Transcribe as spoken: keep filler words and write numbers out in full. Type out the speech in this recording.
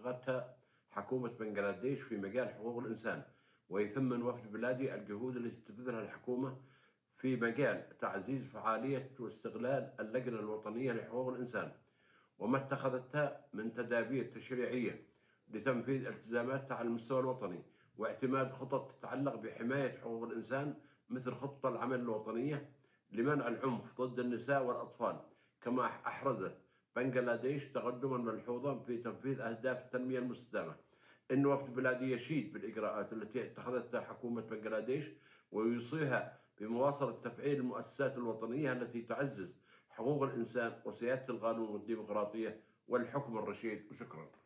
اتخذتها حكومة بنغلاديش في مجال حقوق الإنسان، ويثمن وفد بلادي الجهود التي تبذلها الحكومة في مجال تعزيز فعالية واستغلال اللجنة الوطنية لحقوق الإنسان، وما اتخذتها من تدابير تشريعية لتنفيذ التزاماتها على المستوى الوطني، واعتماد خطط تتعلق بحماية حقوق الإنسان مثل خطة العمل الوطنية لمنع العنف ضد النساء والأطفال. كما أحرزت بنغلاديش تقدما ملحوظا في تنفيذ أهداف التنمية المستدامة. إن وفد بلادي يشيد بالإجراءات التي اتخذتها حكومة بنغلاديش، ويوصيها بمواصلة تفعيل المؤسسات الوطنية التي تعزز حقوق الإنسان وسيادة القانون والديمقراطية والحكم الرشيد. وشكرا.